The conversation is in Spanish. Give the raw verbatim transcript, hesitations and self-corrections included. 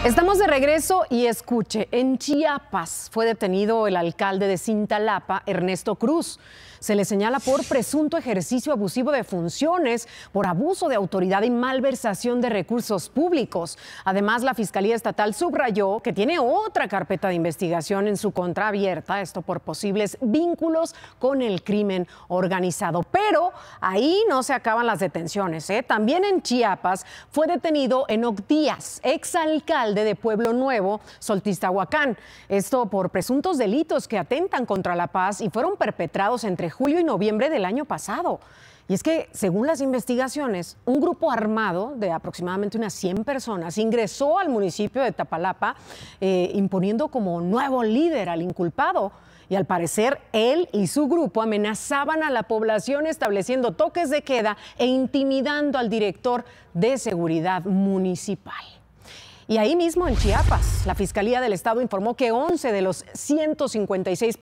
Estamos de regreso y escuche, en Chiapas fue detenido el alcalde de Cintalapa, Ernesto Cruz. Se le señala por presunto ejercicio abusivo de funciones, por abuso de autoridad y malversación de recursos públicos. Además, la Fiscalía Estatal subrayó que tiene otra carpeta de investigación en su contra abierta, esto por posibles vínculos con el crimen organizado. Pero ahí no se acaban las detenciones, ¿eh? También en Chiapas fue detenido Enoc Díaz, exalcalde de Pueblo Nuevo, Soltistahuacán. Esto por presuntos delitos que atentan contra la paz y fueron perpetrados entre julio y noviembre del año pasado. Y es que, según las investigaciones, un grupo armado de aproximadamente unas cien personas ingresó al municipio de Tapalapa eh, imponiendo como nuevo líder al inculpado. Y al parecer, él y su grupo amenazaban a la población estableciendo toques de queda e intimidando al director de seguridad municipal. Y ahí mismo en Chiapas, la Fiscalía del Estado informó que once de los ciento cincuenta y seis